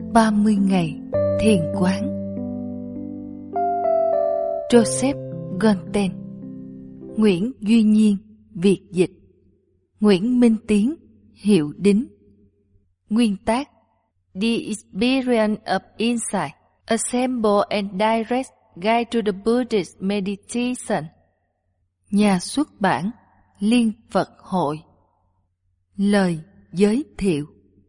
30 ngày thiền quán. Joseph Gonten, Nguyễn Duy Nhiên việt dịch, Nguyễn Minh Tiến hiệu đính. Nguyên tác: The Experience of Insight, a Simple and Direct Guide to the Buddhist Meditation. Nhà xuất bản: Liên Phật Hội. Lời giới thiệu: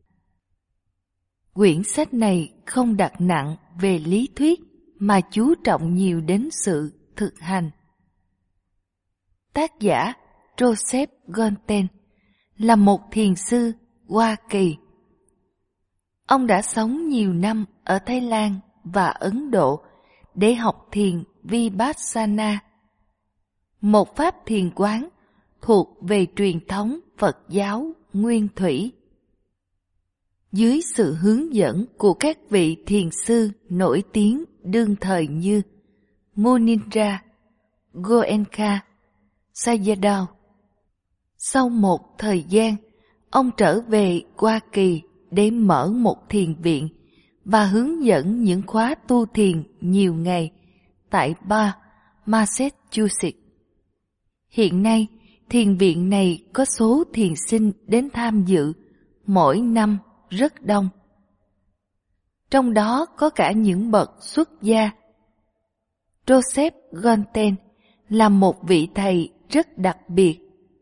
quyển sách này không đặt nặng về lý thuyết mà chú trọng nhiều đến sự thực hành. Tác giả Joseph Gonten là một thiền sư Hoa Kỳ. Ông đã sống nhiều năm ở Thái Lan và Ấn Độ để học thiền Vipassana, một pháp thiền quán thuộc về truyền thống Phật giáo Nguyên Thủy. Dưới sự hướng dẫn của các vị thiền sư nổi tiếng đương thời như Munindra, Goenka, Sayadaw. Sau một thời gian, ông trở về Hoa Kỳ để mở một thiền viện và hướng dẫn những khóa tu thiền nhiều ngày tại Bath, Massachusetts. Hiện nay, thiền viện này có số thiền sinh đến tham dự mỗi năm rất đông. Trong đó có cả những bậc xuất gia. Joseph Gonten là một vị thầy rất đặc biệt.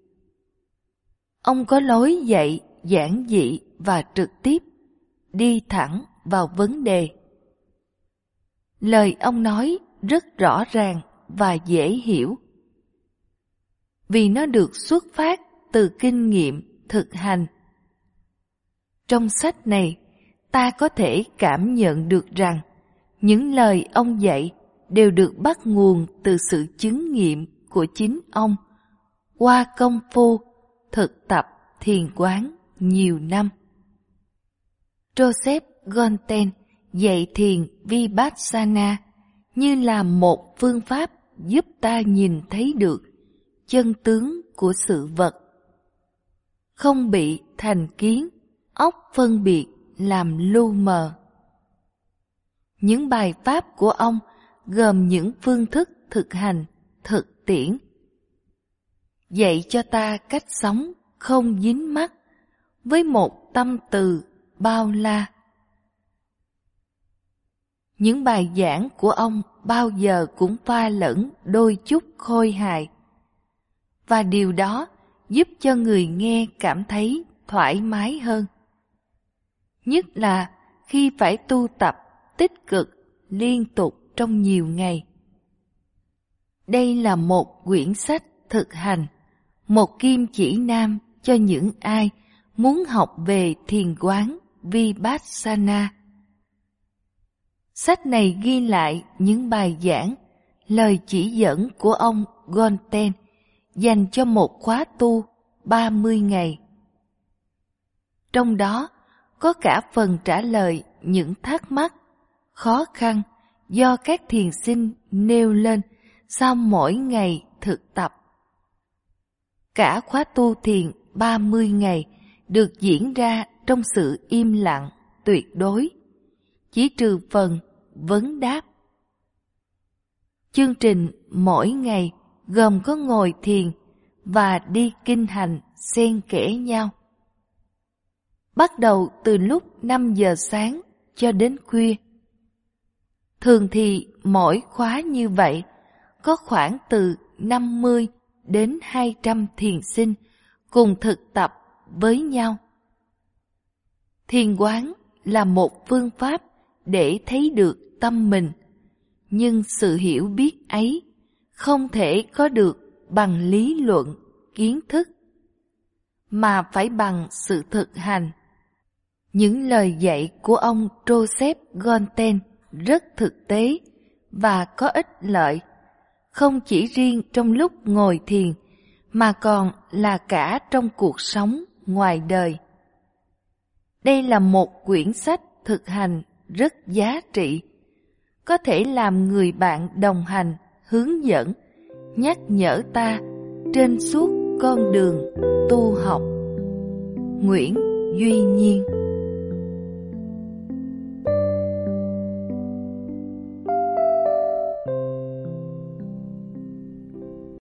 Ông có lối dạy giản dị và trực tiếp, đi thẳng vào vấn đề. Lời ông nói rất rõ ràng và dễ hiểu, vì nó được xuất phát từ kinh nghiệm thực hành. Trong sách này, ta có thể cảm nhận được rằng những lời ông dạy đều được bắt nguồn từ sự chứng nghiệm của chính ông qua công phu thực tập thiền quán nhiều năm. Joseph Gonten dạy thiền Vipassana như là một phương pháp giúp ta nhìn thấy được chân tướng của sự vật, không bị thành kiến, óc phân biệt làm lu mờ. Những bài pháp của ông gồm những phương thức thực hành thực tiễn, dạy cho ta cách sống không dính mắc với một tâm từ bao la. Những bài giảng của ông bao giờ cũng pha lẫn đôi chút khôi hài, và điều đó giúp cho người nghe cảm thấy thoải mái hơn. Nhất là khi phải tu tập tích cực liên tục trong nhiều ngày. Đây là một quyển sách thực hành, một kim chỉ nam cho những ai muốn học về thiền quán Vipassana. Sách này ghi lại những bài giảng, lời chỉ dẫn của ông Gonten dành cho một khóa tu 30 ngày. Trong đó có cả phần trả lời những thắc mắc, khó khăn do các thiền sinh nêu lên sau mỗi ngày thực tập. Cả khóa tu thiền 30 ngày được diễn ra trong sự im lặng tuyệt đối, chỉ trừ phần vấn đáp. Chương trình mỗi ngày gồm có ngồi thiền và đi kinh hành xen kẽ nhau. Bắt đầu từ lúc 5 giờ sáng cho đến khuya. Thường thì mỗi khóa như vậy có khoảng từ 50 đến 200 thiền sinh cùng thực tập với nhau. Thiền quán là một phương pháp để thấy được tâm mình, nhưng sự hiểu biết ấy không thể có được bằng lý luận, kiến thức, mà phải bằng sự thực hành. Những lời dạy của ông Joseph Gonten rất thực tế và có ích lợi, không chỉ riêng trong lúc ngồi thiền, mà còn là cả trong cuộc sống ngoài đời. Đây là một quyển sách thực hành rất giá trị, có thể làm người bạn đồng hành, hướng dẫn, nhắc nhở ta trên suốt con đường tu học. Nguyễn Duy Nhiên.